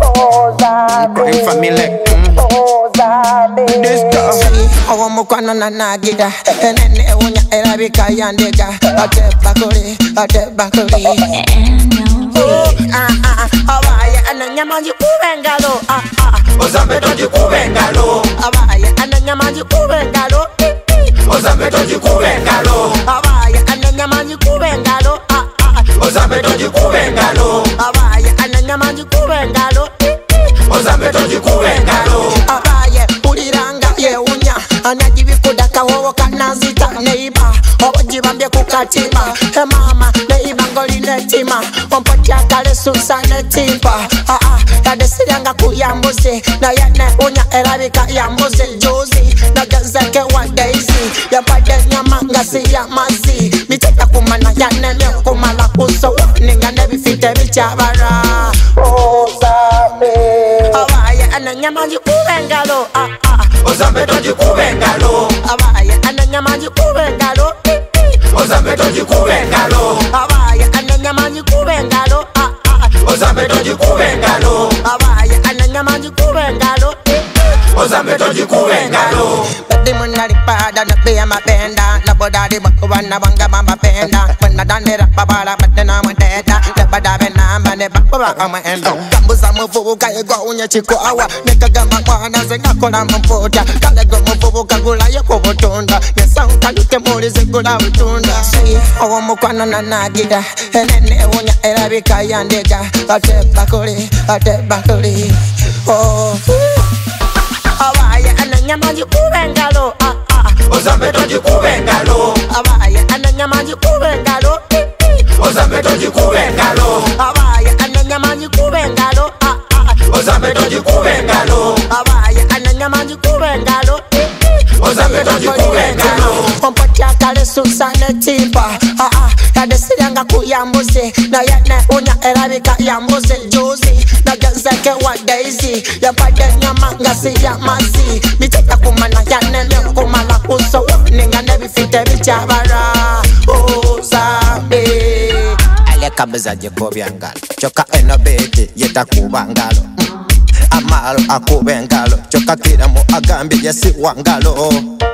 Crime family. This girl. Awa mukwana na nagida enene unya erabika yandega ate bakuri abaye ananyamanji kubengalo Ozametoji kubengalo abaye ananyamanji kubengalo Ozametoji kubengalo abaye ananyamanji kubengalo Ozametoji kubengalo abaye ananyamanji kubengalo Ozametoji kubengalo abaye uliranga yeunya anajibikuda kawowo kanazita neiba obujibambye kukatima mama neiba ngolinetima ompotya kale susa netimpa yadesiranga kuyambuzi nayene unya erabika yambuzi juzi nagezeke wa daisy yapade nyama ngasi ya masi miteka kumana yanemye kumala kusowa ninga nebifite bicyabara abaye ananyamanji kubengalo Ozametoji kubengalo abaye ananyamanji kubengalo Ozametoji kubengalo abaye ananyamanji kubengalo Ozametoji kubengalo abaye ananyamanji kubengalo Ozametoji kubengalo Badi munari pada na pia mapenda na bodari bakubana banga mapenda mwana danera babara badena mwendeta na badabe namba ne bakubwa kama endo kambuza muvubuka ego unye chikwawa nekagamba mwana zengakola mputa kalego muvubuka gula yoko butunda yesa ukalute muri zegula butunda owo mukwana na nagida enene unya erabika yandega ate bakuri abaye ananyamanji kubengalo Ozametoji kubengalo abaye ananyamanji kubengalo Ozametoji kubengalo abaye ananyamanji kubengalo Ozametoji kubengalo abaye ananyamanji kubengalo Ozametoji kubengalo ompotya kale susa netimpa yadesiranga kuyambuzi nayene unya erabika yambuzi juzi nagezeke wa daisy yapade nyama ngasi ya masi miteka kumana yanemye kumala kusowa ninga nebifite bicyabara ozabe Alekabuza jekobyangalo choka enobete yetakubangalo amalo akubengalo choka kiramu agambi yesiwangalo